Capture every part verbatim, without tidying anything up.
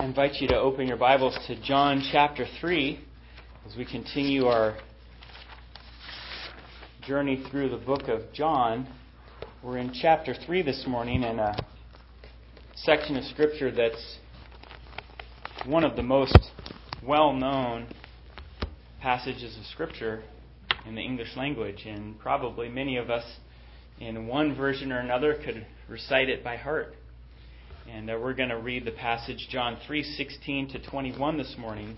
invite you to open your Bibles to John chapter three as we continue our journey through the book of John. We're in chapter three this morning, and a section of Scripture that's one of the most well-known passages of Scripture in the English language, and probably many of us in one version or another could recite it by heart. And uh, we're going to read the passage John three sixteen to twenty-one this morning.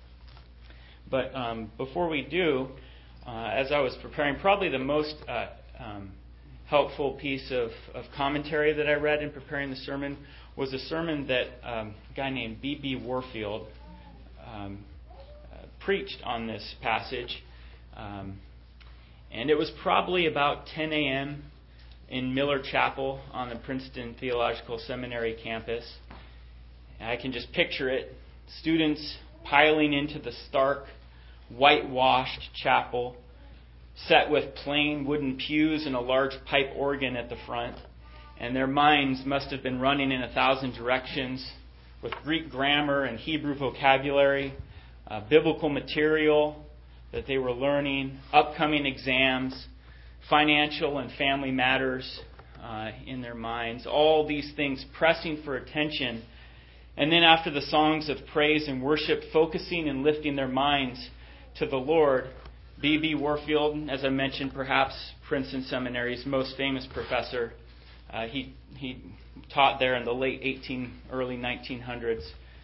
But um, before we do, uh, as I was preparing, probably the most uh, um, helpful piece of, of commentary that I read in preparing the sermon was a sermon that um, a guy named B B Warfield um, uh, preached on this passage. Um, and it was probably about ten a.m. in Miller Chapel on the Princeton Theological Seminary campus. And I can just picture it. Students piling into the stark, whitewashed chapel, set with plain wooden pews and a large pipe organ at the front. And their minds must have been running in a thousand directions with Greek grammar and Hebrew vocabulary, uh, biblical material that they were learning, upcoming exams, financial and family matters uh, in their minds, all these things pressing for attention. And then after the songs of praise and worship, focusing and lifting their minds to the Lord, B B Warfield, as I mentioned, perhaps Princeton Seminary's most famous professor, uh, he he taught there in the late eighteen, early nineteen hundreds.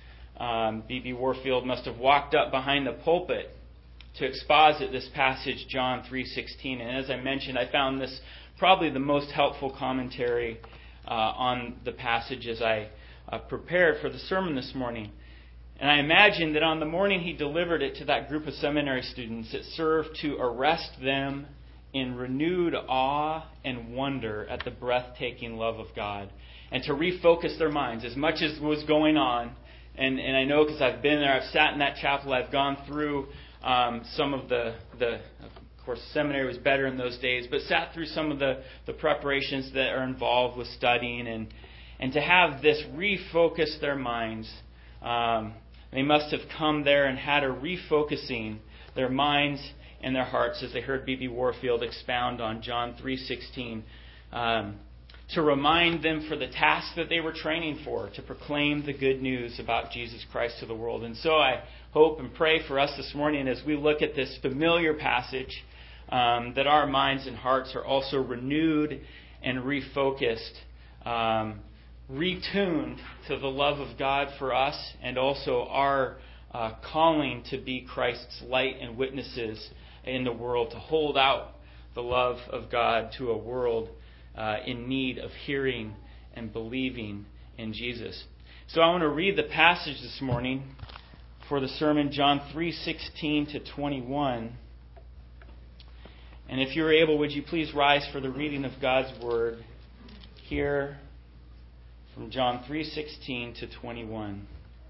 Um, B B Warfield must have walked up behind the pulpit to exposit this passage, John three sixteen. And as I mentioned, I found this probably the most helpful commentary uh, on the passage as I uh, prepared for the sermon this morning. And I imagine that on the morning he delivered it to that group of seminary students, it served to arrest them in renewed awe and wonder at the breathtaking love of God, and to refocus their minds as much as was going on. And, and I know because I've been there, I've sat in that chapel, I've gone through Um, some of the, the, of course, seminary was better in those days, but sat through some of the, the preparations that are involved with studying, and and to have this refocus their minds. Um, they must have come there and had a refocusing their minds and their hearts as they heard B B Warfield expound on John three sixteen, um, to remind them for the task that they were training for, to proclaim the good news about Jesus Christ to the world. And so I hope and pray for us this morning as we look at this familiar passage, um, that our minds and hearts are also renewed and refocused, um, retuned to the love of God for us, and also our uh, calling to be Christ's light and witnesses in the world, to hold out the love of God to a world uh, in need of hearing and believing in Jesus. So I want to read the passage this morning for the sermon, John three sixteen to twenty-one. And if you're able, would you please rise for the reading of God's Word here from John three sixteen to twenty-one.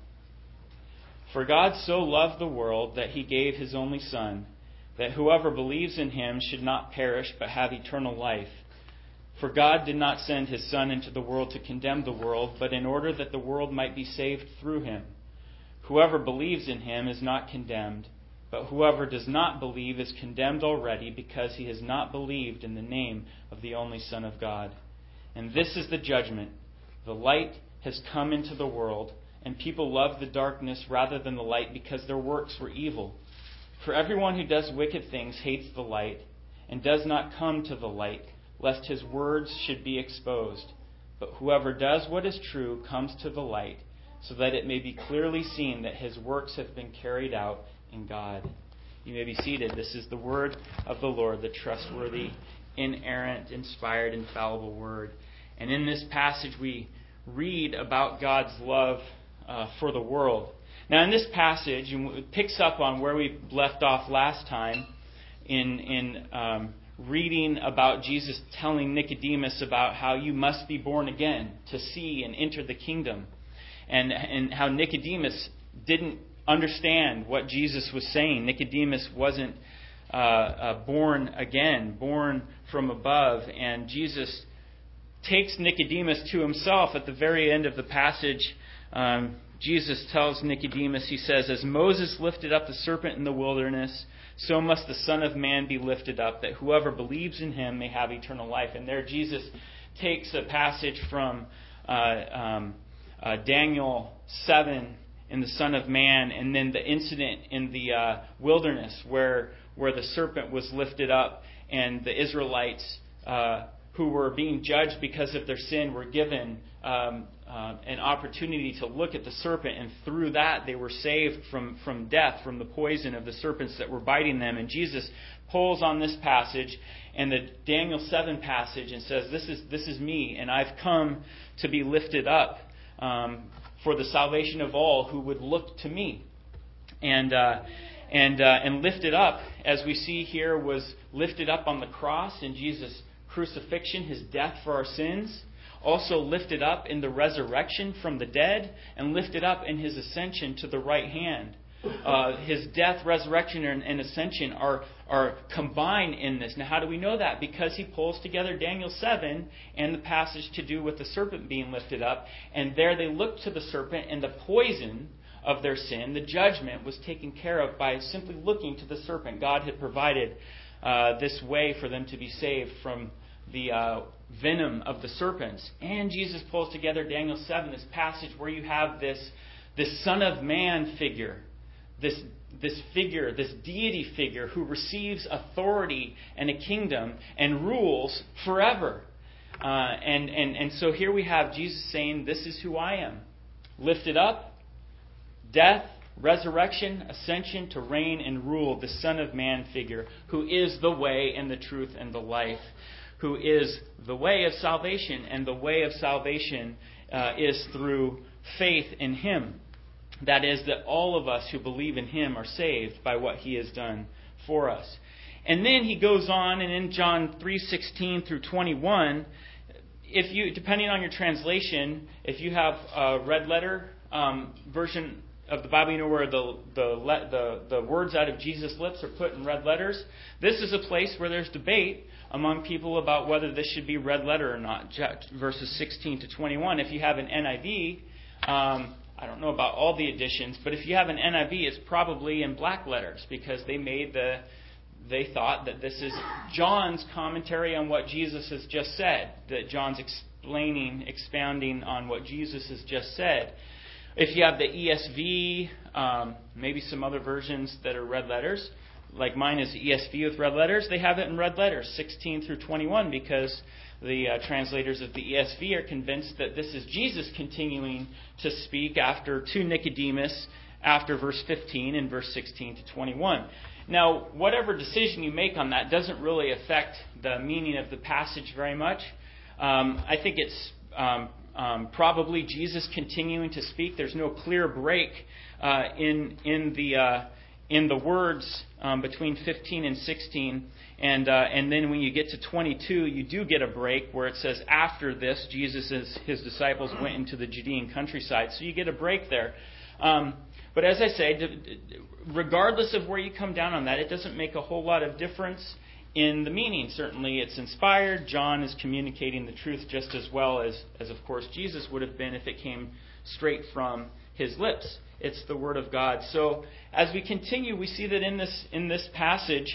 For God so loved the world that He gave His only Son, that whoever believes in Him should not perish but have eternal life. For God did not send His Son into the world to condemn the world, but in order that the world might be saved through Him. Whoever believes in Him is not condemned, but whoever does not believe is condemned already, because he has not believed in the name of the only Son of God. And this is the judgment. The light has come into the world, and people love the darkness rather than the light, because their works were evil. For everyone who does wicked things hates the light, and does not come to the light, lest his words should be exposed. But whoever does what is true comes to the light, so that it may be clearly seen that his works have been carried out in God. You may be seated. This is the word of the Lord, the trustworthy, inerrant, inspired, infallible word. And in this passage we read about God's love uh, for the world. Now in this passage, and it picks up on where we left off last time in, in um, reading about Jesus telling Nicodemus about how you must be born again to see and enter the kingdom. And, and how Nicodemus didn't understand what Jesus was saying. Nicodemus wasn't uh, uh, born again, born from above. And Jesus takes Nicodemus to himself at the very end of the passage, um, Jesus tells Nicodemus, he says, "As Moses lifted up the serpent in the wilderness, so must the Son of Man be lifted up, that whoever believes in him may have eternal life." And there Jesus takes a passage from uh, um, uh, Daniel seven in the Son of Man, and then the incident in the uh, wilderness where where the serpent was lifted up, and the Israelites uh, who were being judged because of their sin were given um, uh, an opportunity to look at the serpent, and through that they were saved from, from death, from the poison of the serpents that were biting them. And Jesus pulls on this passage and the Daniel seven passage and says, this is this is me, and I've come to be lifted up um, for the salvation of all who would look to me. And uh, and uh, and lifted up, as we see here, was lifted up on the cross in Jesus' crucifixion, his death for our sins. Also lifted up in the resurrection from the dead, and lifted up in his ascension to the right hand. Uh, his death, resurrection, and, and ascension are, are combined in this. Now, how do we know that? Because he pulls together Daniel seven and the passage to do with the serpent being lifted up. And there they looked to the serpent, and the poison of their sin, the judgment, was taken care of by simply looking to the serpent. God had provided uh, this way for them to be saved from the uh, venom of the serpents. And Jesus pulls together Daniel seven, this passage where you have this, this Son of Man figure, this, this figure, this deity figure who receives authority and a kingdom and rules forever. Uh, and, and, and so here we have Jesus saying, this is who I am. Lifted up, death, resurrection, ascension to reign and rule, the Son of Man figure, who is the way and the truth and the life, who is the way of salvation, and the way of salvation uh, is through faith in him. That is, that all of us who believe in him are saved by what he has done for us. And then he goes on, and in John three sixteen through twenty-one, if you, depending on your translation, if you have a red letter um, version of the Bible, you know, where the the, the the words out of Jesus' lips are put in red letters. This is a place where there's debate among people about whether this should be red letter or not. Verses sixteen to twenty-one. If you have an N I V, um, I don't know about all the editions, but if you have an N I V, it's probably in black letters, because they made the they thought that this is John's commentary on what Jesus has just said. That John's explaining, expounding on what Jesus has just said. If you have the E S V, um, maybe some other versions that are red letters, like mine is E S V with red letters, they have it in red letters, sixteen through twenty-one, because the uh, translators of the E S V are convinced that this is Jesus continuing to speak after to Nicodemus after verse fifteen and verse sixteen to twenty-one. Now, whatever decision you make on that doesn't really affect the meaning of the passage very much. Um, I think it's um, Um, probably Jesus continuing to speak. There's no clear break uh, in in the uh, in the words um, between fifteen and sixteen, and uh, and then when you get to twenty-two, you do get a break where it says, after this, Jesus and his disciples went into the Judean countryside. So you get a break there. Um, but as I say, regardless of where you come down on that, it doesn't make a whole lot of difference in the meaning. Certainly it's inspired. John is communicating the truth just as well as, as of course, Jesus would have been if it came straight from his lips. It's the Word of God. So as we continue, we see that in this in this passage,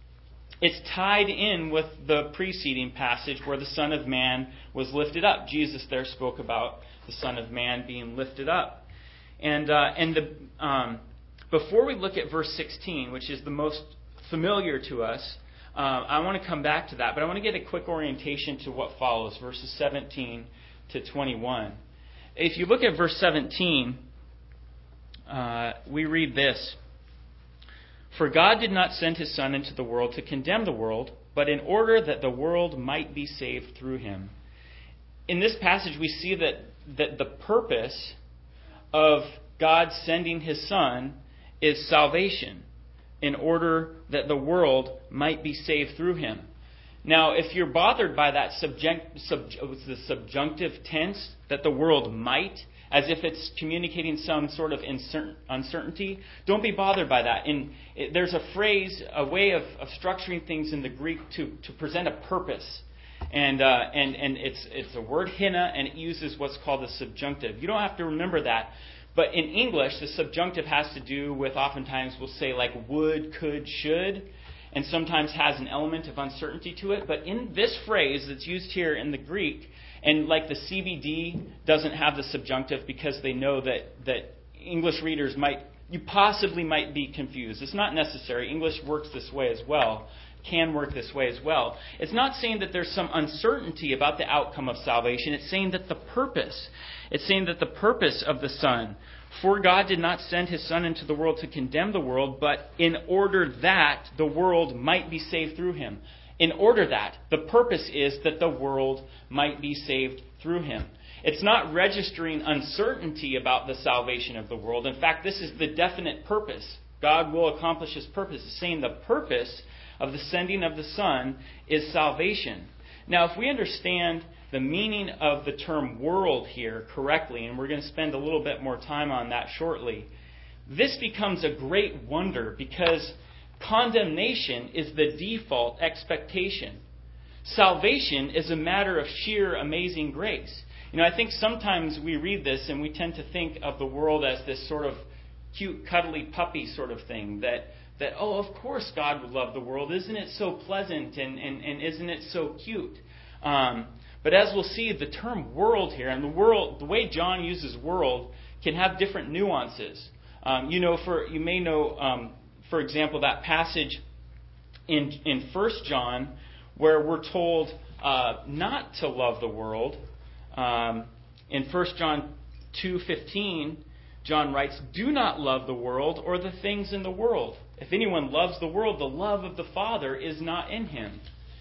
it's tied in with the preceding passage where the Son of Man was lifted up. Jesus there spoke about the Son of Man being lifted up. And uh, and the um, before we look at verse sixteen, which is the most familiar to us, Uh, I want to come back to that, but I want to get a quick orientation to what follows, verses seventeen to twenty-one. If you look at verse seventeen, uh, we read this: "For God did not send his Son into the world to condemn the world, but in order that the world might be saved through him." In this passage, we see that, that the purpose of God sending his Son is salvation, in order that the world might be saved through him. Now, if you're bothered by that subject, sub, the subjunctive tense, that the world might, as if it's communicating some sort of uncertainty, don't be bothered by that. In, it, there's a phrase, a way of, of structuring things in the Greek to, to present a purpose. And uh, and and it's it's a word hina, and it uses what's called a subjunctive. You don't have to remember that. But in English, the subjunctive has to do with, oftentimes we'll say like would, could, should, and sometimes has an element of uncertainty to it. But in this phrase that's used here in the Greek, and like the C B D doesn't have the subjunctive because they know that, that English readers might, you possibly might be confused. It's not necessary. English works this way as well, can work this way as well. It's not saying that there's some uncertainty about the outcome of salvation. It's saying that the purpose, it's saying that the purpose of the Son, for God did not send His Son into the world to condemn the world, but in order that the world might be saved through Him. In order that, the purpose is that the world might be saved through Him. It's not registering uncertainty about the salvation of the world. In fact, this is the definite purpose. God will accomplish His purpose. It's saying the purpose of the sending of the Son is salvation. Now, if we understand the meaning of the term world here correctly, and we're going to spend a little bit more time on that shortly, this becomes a great wonder because condemnation is the default expectation. Salvation is a matter of sheer amazing grace. You know, I think sometimes we read this and we tend to think of the world as this sort of cute, cuddly puppy sort of thing that That, oh, of course God would love the world. Isn't it so pleasant and, and, and isn't it so cute? Um, but as we'll see, the term world here, and the world, the way John uses world, can have different nuances. Um, you know, for you may know, um, for example, that passage in in First John where we're told uh, not to love the world. Um, in First John two fifteen, John writes, "Do not love the world or the things in the world. If anyone loves the world, the love of the Father is not in him."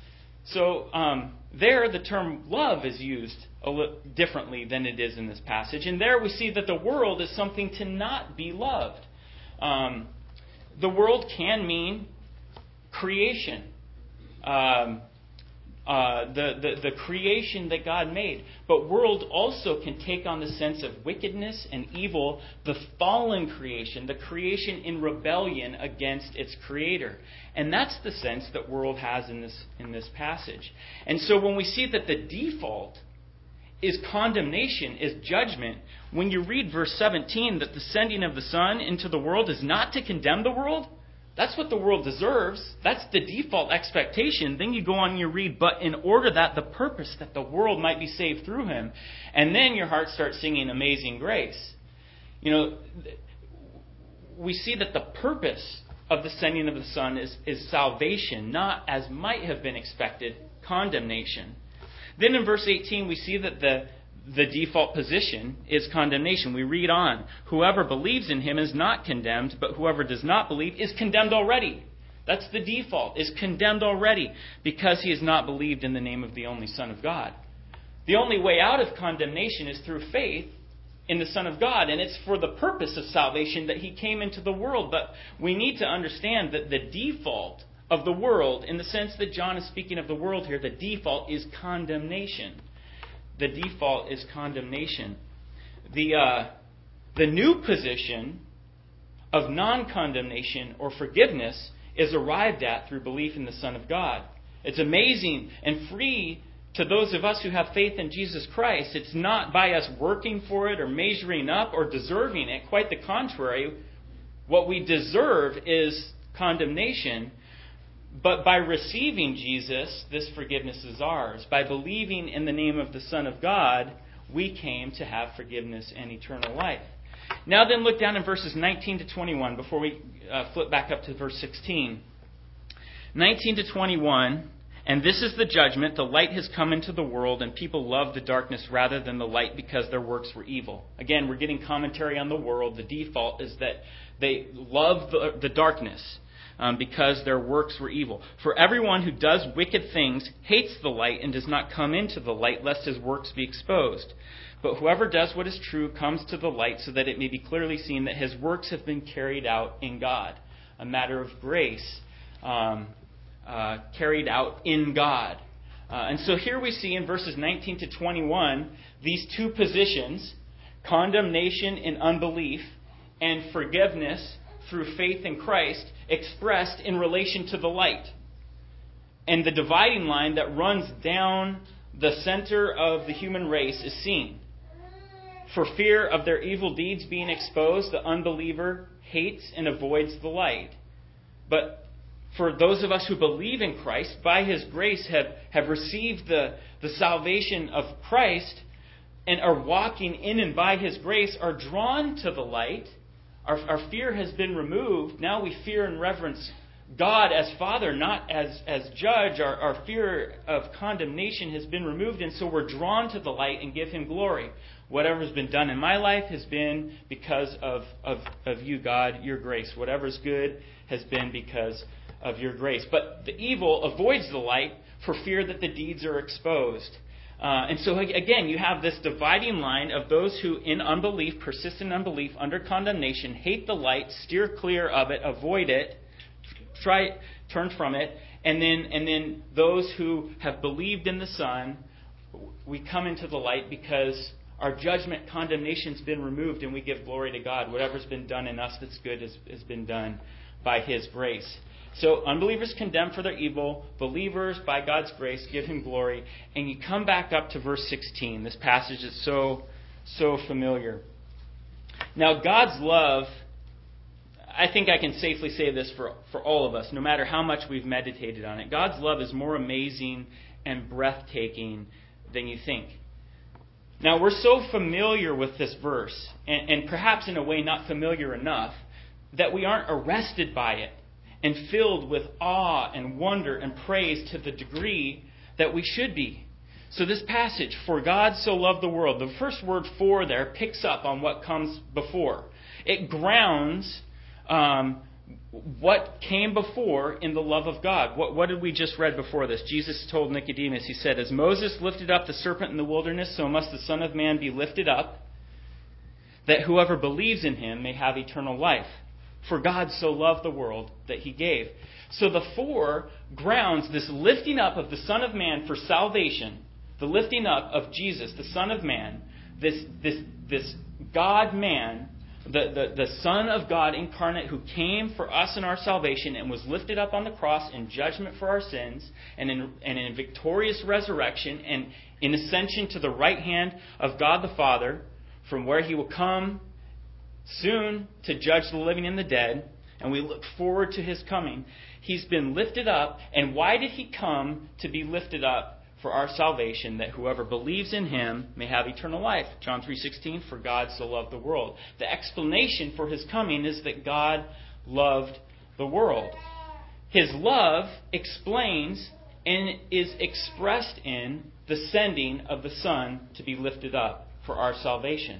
So um, there, the term love is used a little differently than it is in this passage. And there we see that the world is something to not be loved. Um, the world can mean creation. Um, Uh, the, the, the creation that God made. But world also can take on the sense of wickedness and evil, the fallen creation, the creation in rebellion against its creator. And that's the sense that world has in this, in this passage. And so when we see that the default is condemnation, is judgment, when you read verse seventeen that the sending of the Son into the world is not to condemn the world, that's what the world deserves. That's the default expectation. Then you go on and you read, but in order that the purpose that the world might be saved through Him. And then your heart starts singing Amazing Grace. You know, we see that the purpose of the sending of the Son is, is salvation, not, as might have been expected, condemnation. Then in verse eighteen, we see that the The default position is condemnation. We read on, "Whoever believes in Him is not condemned, but whoever does not believe is condemned already." That's the default, is condemned already, because he has not believed in the name of the only Son of God. The only way out of condemnation is through faith in the Son of God, and it's for the purpose of salvation that He came into the world. But we need to understand that the default of the world, in the sense that John is speaking of the world here, the default is condemnation. The default is condemnation. The uh, the new position of non-condemnation or forgiveness is arrived at through belief in the Son of God. It's amazing and free to those of us who have faith in Jesus Christ. It's not by us working for it or measuring up or deserving it. Quite the contrary. What we deserve is condemnation. But by receiving Jesus, this forgiveness is ours. By believing in the name of the Son of God, we came to have forgiveness and eternal life. Now then, look down in verses nineteen to twenty-one before we uh, flip back up to verse sixteen. nineteen to twenty-one, "And this is the judgment, the light has come into the world, and people love the darkness rather than the light because their works were evil." Again, we're getting commentary on the world. The default is that they love the, the darkness. Um, because their works were evil. "For everyone who does wicked things hates the light and does not come into the light, lest his works be exposed. But whoever does what is true comes to the light, so that it may be clearly seen that his works have been carried out in God." A matter of grace um, uh, carried out in God. Uh, and so here we see in verses nineteen to twenty-one these two positions, condemnation in unbelief and forgiveness through faith in Christ, expressed in relation to the light. And the dividing line that runs down the center of the human race is seen. for fear of their evil deeds being exposed, the unbeliever hates and avoids the light. But for those of us who believe in Christ, by His grace have, have received the, the salvation of Christ and are walking in and by His grace, are drawn to the light. Our, our fear has been removed. Now we fear and reverence God as Father, not as, as Judge. Our, our fear of condemnation has been removed, and so we're drawn to the light and give Him glory. Whatever's been done in my life has been because of, of, of you, God, your grace. Whatever's good has been because of your grace. But the evil avoids the light for fear that the deeds are exposed. Uh, and so again, you have this dividing line of those who in unbelief, persist in unbelief, under condemnation, hate the light, steer clear of it, avoid it, try turn from it, and then and then those who have believed in the Son, we come into the light because our judgment, condemnation's been removed, and we give glory to God. Whatever's been done in us that's good has, has been done by His grace. So unbelievers condemned for their evil, believers by God's grace give Him glory. And you come back up to verse sixteen. This passage is so, so familiar. Now God's love, I think I can safely say this for, for all of us, no matter how much we've meditated on it. God's love is more amazing and breathtaking than you think. Now, we're so familiar with this verse, and, and perhaps in a way not familiar enough, that we aren't arrested by it and filled with awe and wonder and praise to the degree that we should be. So this passage, for God so loved the world, the first word for there picks up on what comes before. It grounds um, what came before in the love of God. What, what did we just read before this? Jesus told Nicodemus, He said, as Moses lifted up the serpent in the wilderness, so must the Son of Man be lifted up, that whoever believes in Him may have eternal life. For God so loved the world that He gave. So the for grounds this lifting up of the Son of Man for salvation, the lifting up of Jesus, the Son of Man, this this this God-man, The, the, the Son of God incarnate who came for us in our salvation and was lifted up on the cross in judgment for our sins and in, and in victorious resurrection and in ascension to the right hand of God the Father, from where He will come soon to judge the living and the dead, and we look forward to His coming. He's been lifted up, and why did He come to be lifted up? For our salvation, that whoever believes in Him may have eternal life. John three sixteen, for God so loved the world. The explanation for His coming is that God loved the world. His love explains and is expressed in the sending of the Son to be lifted up for our salvation.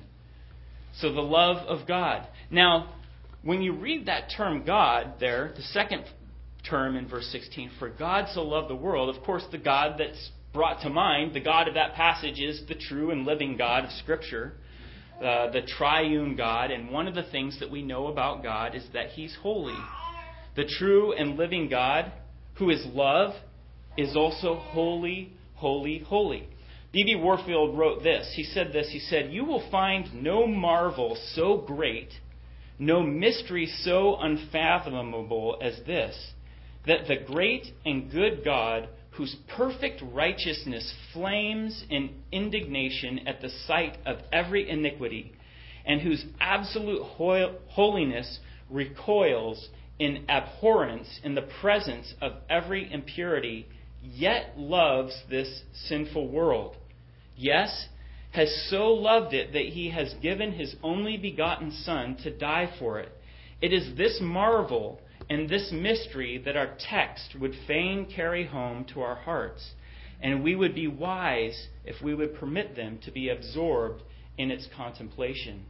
So the love of God. Now, when you read that term God there, the second term in verse sixteen, for God so loved the world, of course the God that's brought to mind, the God of that passage is the true and living God of Scripture, uh, the triune God. And one of the things that we know about God is that He's holy. The true and living God, who is love, is also holy, holy, holy. D B Warfield wrote this. He said this. He said, you will find no marvel so great, no mystery so unfathomable as this, that the great and good God, whose perfect righteousness flames in indignation at the sight of every iniquity, and whose absolute holiness recoils in abhorrence in the presence of every impurity, yet loves this sinful world. Yes, has so loved it that He has given His only begotten Son to die for it. It is this marvel and this mystery that our text would fain carry home to our hearts, and we would be wise if we would permit them to be absorbed in its contemplation.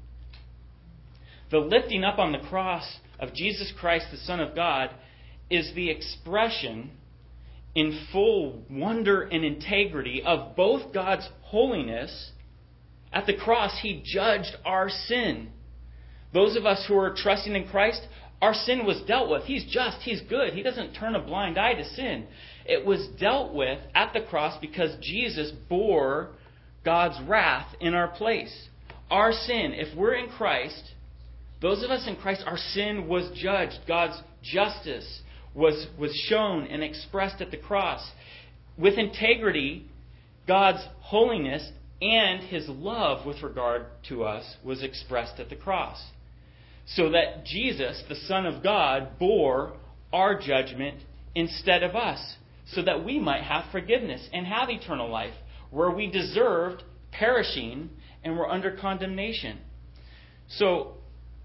The lifting up on the cross of Jesus Christ, the Son of God, is the expression in full wonder and integrity of both God's holiness. At the cross, He judged our sin. Those of us who are trusting in Christ, our sin was dealt with. He's just. He's good. He doesn't turn a blind eye to sin. It was dealt with at the cross because Jesus bore God's wrath in our place. Our sin, if we're in Christ, those of us in Christ, our sin was judged. God's justice was, was shown and expressed at the cross. With integrity, God's holiness and his love with regard to us was expressed at the cross. So that Jesus, the Son of God, bore our judgment instead of us, so that we might have forgiveness and have eternal life, where we deserved perishing and were under condemnation. So,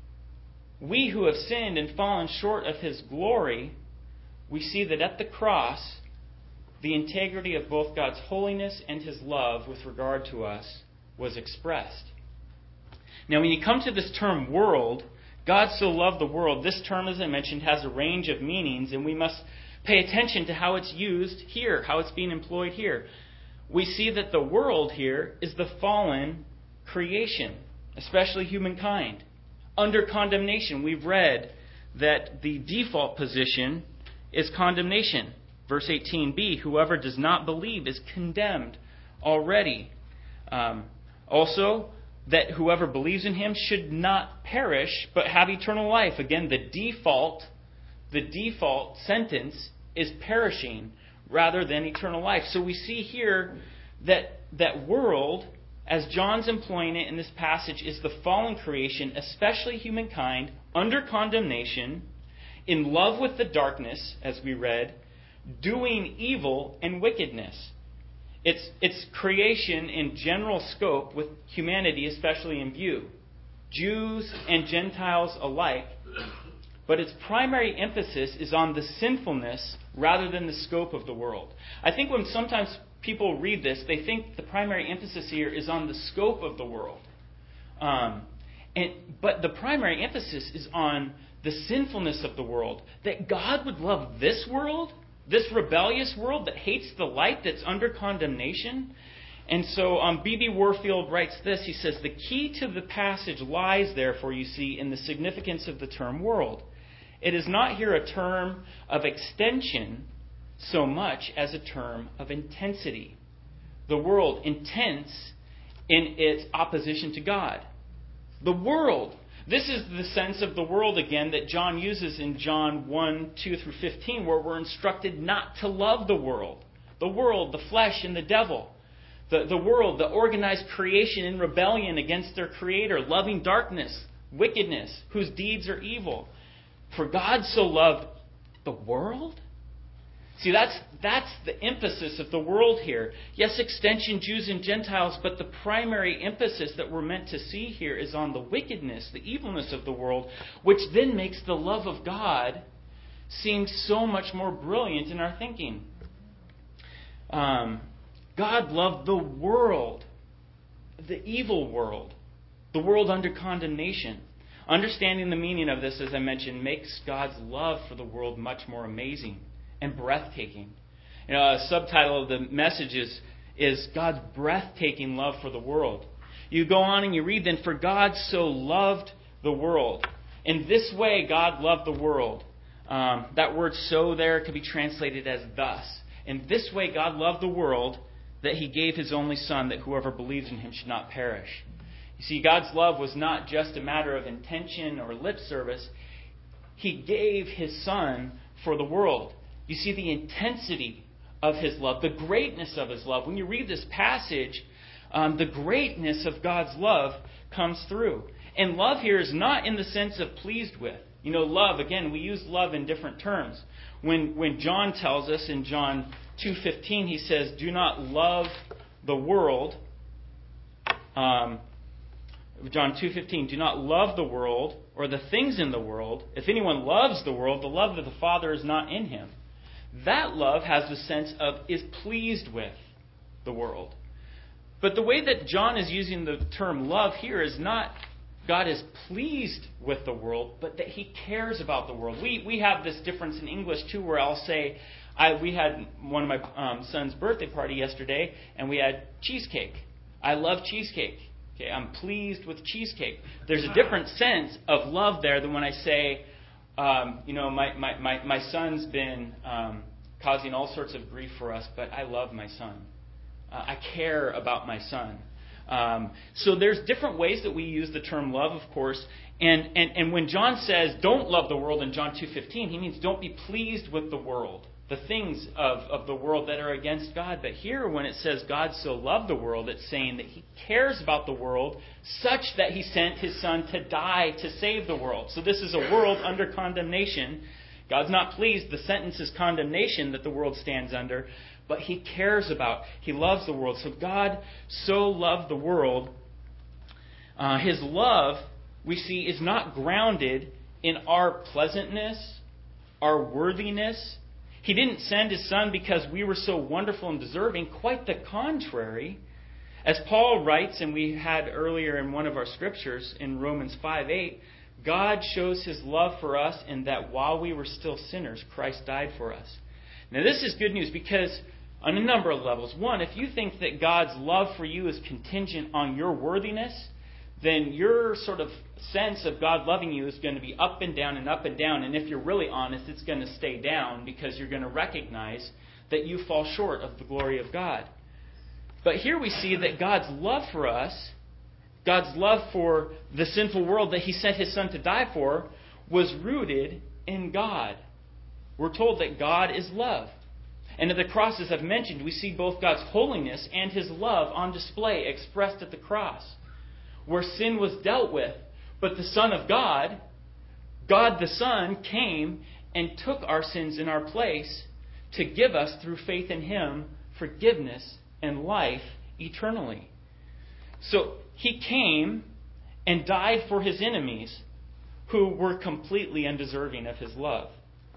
we who have sinned and fallen short of his glory, we see that at the cross, the integrity of both God's holiness and his love with regard to us was expressed. Now, when you come to this term world, God so loved the world, this term, as I mentioned, has a range of meanings, and we must pay attention to how it's used here, how it's being employed here. We see that the world here is the fallen creation, especially humankind. Under condemnation, we've read that the default position is condemnation. Verse eighteen b, whoever does not believe is condemned already. Um, also, that whoever believes in him should not perish, but have eternal life. Again, the default, the default sentence is perishing rather than eternal life. So we see here that that world, as John's employing it in this passage, is the fallen creation, especially humankind, under condemnation, in love with the darkness, as we read, doing evil and wickedness. It's, it's creation in general scope with humanity especially in view. Jews and Gentiles alike. But its primary emphasis is on the sinfulness rather than the scope of the world. I think when sometimes people read this, they think the primary emphasis here is on the scope of the world. Um, and but the primary emphasis is on the sinfulness of the world. That God would love this world, this rebellious world that hates the light, that's under condemnation. And so um, B B Warfield writes this. He says, the key to the passage lies, therefore, you see, in the significance of the term world. It is not here a term of extension so much as a term of intensity. The world, intense in its opposition to God. The world. This is the sense of the world, again, that John uses in John one, two through fifteen, where we're instructed not to love the world. The world, the flesh, and the devil. The, the world, the organized creation in rebellion against their Creator, loving darkness, wickedness, whose deeds are evil. For God so loved the world? See, that's that's the emphasis of the world here. Yes, extension, Jews and Gentiles, but the primary emphasis that we're meant to see here is on the wickedness, the evilness of the world, which then makes the love of God seem so much more brilliant in our thinking. Um, God loved the world, the evil world, the world under condemnation. Understanding the meaning of this, as I mentioned, makes God's love for the world much more amazing and breathtaking. You know, a subtitle of the message is, is God's breathtaking love for the world. You go on and you read then, for God so loved the world. In this way, God loved the world. Um, that word so there could be translated as thus. In this way, God loved the world that He gave His only Son, that whoever believes in Him should not perish. You see, God's love was not just a matter of intention or lip service. He gave His Son for the world. You see the intensity of His love, the greatness of His love. When you read this passage, um, the greatness of God's love comes through. And love here is not in the sense of pleased with. You know, love, again, we use love in different terms. When when John tells us in John two fifteen, he says, do not love the world. Um, John two fifteen, do not love the world or the things in the world. If anyone loves the world, the love of the Father is not in him. That love has the sense of is pleased with the world. But the way that John is using the term love here is not God is pleased with the world, but that He cares about the world. We we have this difference in English too, where I'll say, I we had one of my um, son's birthday party yesterday, and we had cheesecake. I love cheesecake. Okay, I'm pleased with cheesecake. There's a different sense of love there than when I say, um, you know, my, my, my, my son's been um, causing all sorts of grief for us, but I love my son. Uh, I care about my son. Um, so there's different ways that we use the term love, of course. And, and, and when John says, don't love the world in John two fifteen, he means don't be pleased with the world. the things of, of the world that are against God. But here, when it says God so loved the world, it's saying that He cares about the world such that He sent His Son to die to save the world. So this is a world under condemnation. God's not pleased. The sentence is condemnation that the world stands under. But He cares about, He loves the world. So God so loved the world. Uh, his love, we see, is not grounded in our pleasantness, our worthiness. He didn't send His Son because we were so wonderful and deserving. Quite the contrary. As Paul writes, and we had earlier in one of our scriptures in Romans five eight, God shows His love for us in that while we were still sinners, Christ died for us. Now this is good news because on a number of levels. One, if you think that God's love for you is contingent on your worthiness, then your sort of sense of God loving you is going to be up and down and up and down. And if you're really honest, it's going to stay down because you're going to recognize that you fall short of the glory of God. But here we see that God's love for us, God's love for the sinful world that He sent His Son to die for, was rooted in God. We're told that God is love. And at the cross, as I've mentioned, we see both God's holiness and His love on display expressed at the cross, where sin was dealt with. But the Son of God, God the Son, came and took our sins in our place to give us, through faith in Him, forgiveness and life eternally. So He came and died for His enemies who were completely undeserving of His love.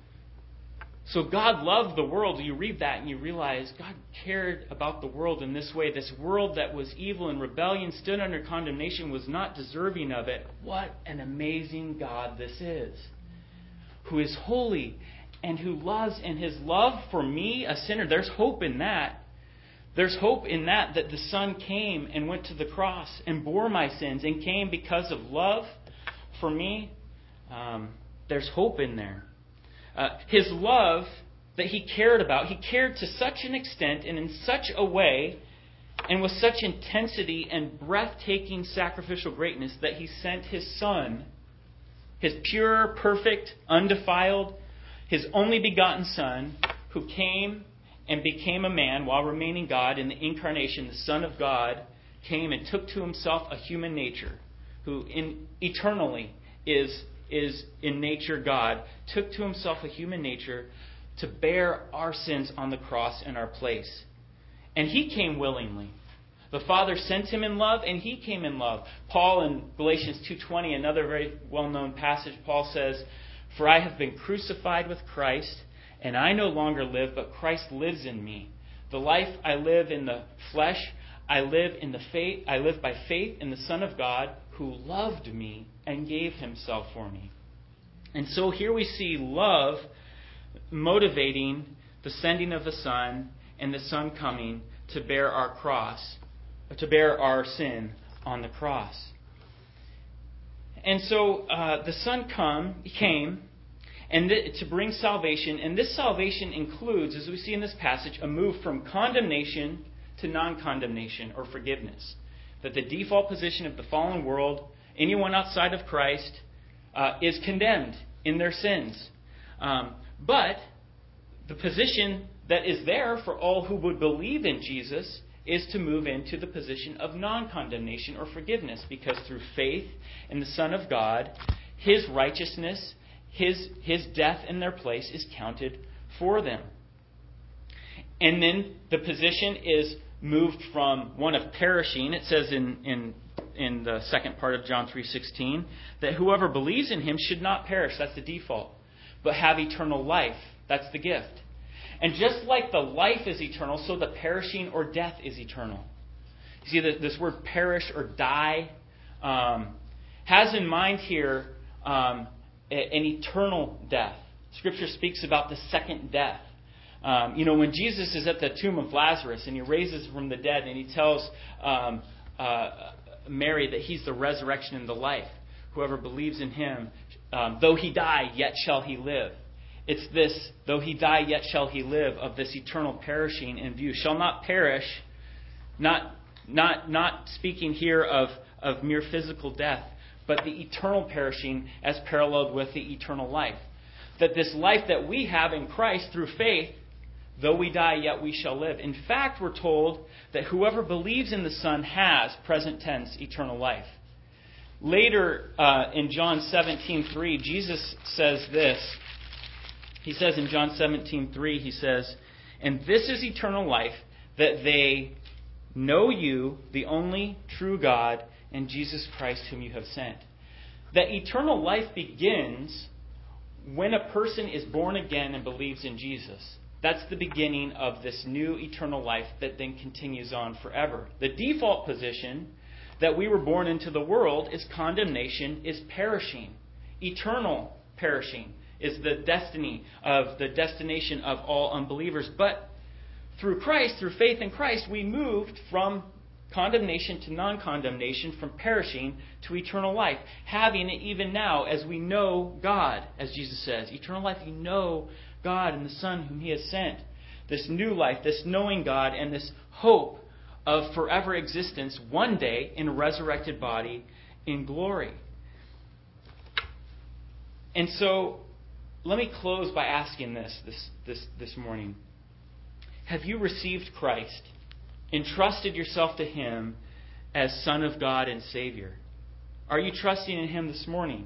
So God loved the world. You read that and you realize God cared about the world in this way. This world that was evil and rebellion, stood under condemnation, was not deserving of it. What an amazing God this is, who is holy and who loves. And His love for me, a sinner, there's hope in that. There's hope in that, that the Son came and went to the cross and bore my sins and came because of love for me. Um, there's hope in there. Uh, his love that He cared about, He cared to such an extent and in such a way and with such intensity and breathtaking sacrificial greatness that He sent His Son, His pure, perfect, undefiled, His only begotten Son, who came and became a man while remaining God in the incarnation. The Son of God came and took to Himself a human nature, who in, eternally is is in nature God, took to Himself a human nature to bear our sins on the cross in our place. And He came willingly. The Father sent Him in love, and He came in love. Paul in Galatians two twenty, another very well-known passage, Paul says, "For I have been crucified with Christ, and I no longer live, but Christ lives in me. The life I live in the flesh, I live in the faith. I live by faith in the Son of God, who loved me and gave Himself for me." And so here we see love motivating the sending of the Son and the Son coming to bear our cross, to bear our sin on the cross. And so uh, the Son come, came and th- to bring salvation. And this salvation includes, as we see in this passage, a move from condemnation to non-condemnation or forgiveness. That the default position of the fallen world, anyone outside of Christ, uh, is condemned in their sins. Um, but the position that is there for all who would believe in Jesus is to move into the position of non-condemnation or forgiveness, because through faith in the Son of God, His righteousness, His, His death in their place is counted for them. And then the position is moved from one of perishing. It says in, in, in the second part of John three sixteen that whoever believes in Him should not perish. That's the default. But have eternal life. That's the gift. And just like the life is eternal, so the perishing or death is eternal. You see, this word perish or die um, has in mind here um, an eternal death. Scripture speaks about the second death. Um, you know, when Jesus is at the tomb of Lazarus and He raises from the dead and He tells um, uh, Mary that He's the resurrection and the life. Whoever believes in Him, um, though he die, yet shall he live. It's this, though he die, yet shall he live, of this eternal perishing in view. Shall not perish, not not not speaking here of, of mere physical death, but the eternal perishing as paralleled with the eternal life. That this life that we have in Christ through faith Though we die, yet we shall live. In fact, we're told that whoever believes in the Son has, present tense, eternal life. Later uh, in John seventeen three, Jesus says this. He says in John seventeen three, he says, "And this is eternal life, that they know you, the only true God, and Jesus Christ whom you have sent." That eternal life begins when a person is born again and believes in Jesus. That's the beginning of this new eternal life that then continues on forever. The default position that we were born into the world is condemnation, is perishing. Eternal perishing is the destiny of the destination of all unbelievers. But through Christ, through faith in Christ, we moved from condemnation to non-condemnation, from perishing to eternal life, having it even now as we know God, as Jesus says. Eternal life, you know God and the Son whom He has sent. This new life, this knowing God, and this hope of forever existence one day in a resurrected body in glory. And so, let me close by asking this this this, this morning. Have you received Christ, entrusted yourself to Him as Son of God and Savior? Are you trusting in Him this morning?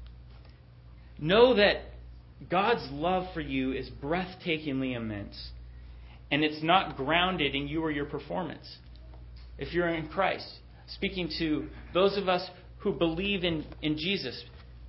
Know that God's love for you is breathtakingly immense, and it's not grounded in you or your performance. If you're in Christ, speaking to those of us who believe in, in Jesus,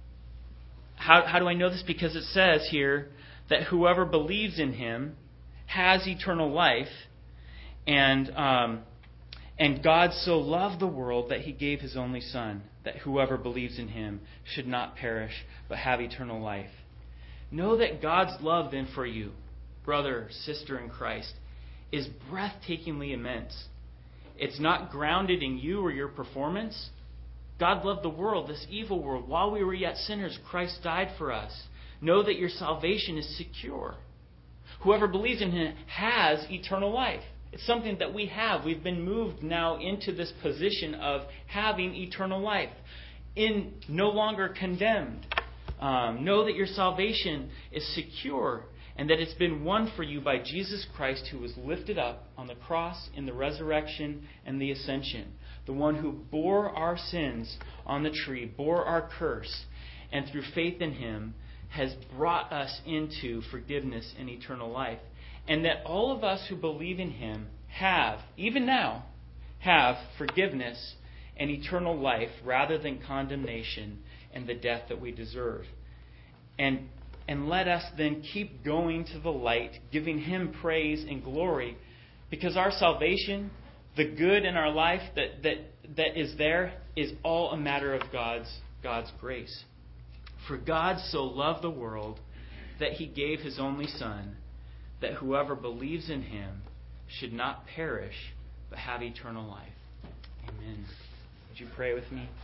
how, how do I know this? Because it says here that whoever believes in Him has eternal life, and um, and God so loved the world that He gave His only Son, that whoever believes in Him should not perish but have eternal life. Know that God's love then for you, brother, sister in Christ, is breathtakingly immense. It's not grounded in you or your performance. God loved the world, this evil world. While we were yet sinners, Christ died for us. Know that your salvation is secure. Whoever believes in Him has eternal life. It's something that we have. We've been moved now into this position of having eternal life, in no longer condemned. Um, know that your salvation is secure and that it's been won for you by Jesus Christ, who was lifted up on the cross in the resurrection and the ascension. The one who bore our sins on the tree, bore our curse, and through faith in Him has brought us into forgiveness and eternal life. And that all of us who believe in Him have, even now, have forgiveness and eternal life rather than condemnation and the death that we deserve. And and let us then keep going to the light, giving Him praise and glory, because our salvation, the good in our life that, that, that is there, is all a matter of God's God's grace. For God so loved the world that He gave His only Son, that whoever believes in Him should not perish but have eternal life. Amen. Would you pray with me?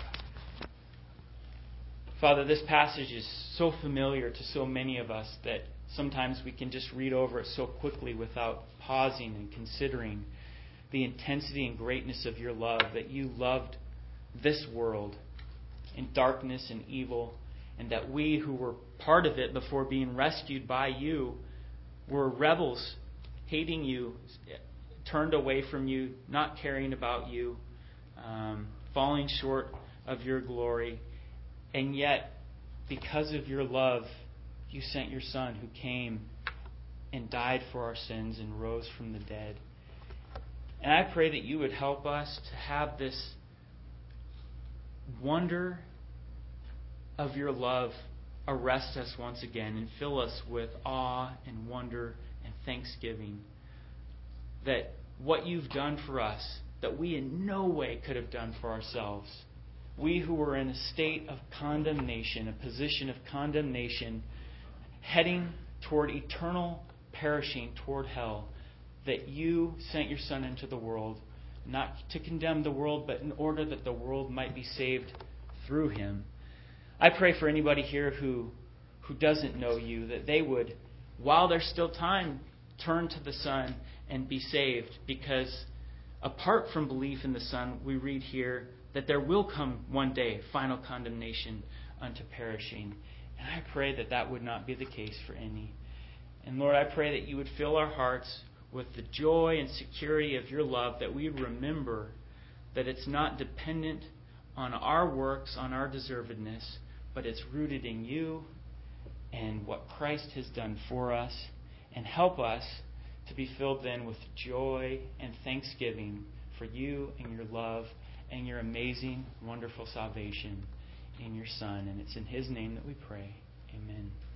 Father, this passage is so familiar to so many of us that sometimes we can just read over it so quickly without pausing and considering the intensity and greatness of your love, that you loved this world in darkness and evil, and that we who were part of it before being rescued by you were rebels, hating you, turned away from you, not caring about you, um, falling short of your glory. And yet, because of your love, you sent your Son, who came and died for our sins and rose from the dead. And I pray that you would help us to have this wonder of your love arrest us once again and fill us with awe and wonder and thanksgiving that what you've done for us, that we in no way could have done for ourselves. We who were in a state of condemnation, a position of condemnation, heading toward eternal perishing, toward hell, that you sent your Son into the world, not to condemn the world, but in order that the world might be saved through Him. I pray for anybody here who, who doesn't know you, that they would, while there's still time, turn to the Son and be saved, because apart from belief in the Son, we read here that there will come one day final condemnation unto perishing. And I pray that that would not be the case for any. And Lord, I pray that you would fill our hearts with the joy and security of your love, that we remember that it's not dependent on our works, on our deservedness, but it's rooted in you and what Christ has done for us. And help us to be filled then with joy and thanksgiving for you and your love and your amazing, wonderful salvation in your Son. And it's in His name that we pray. Amen.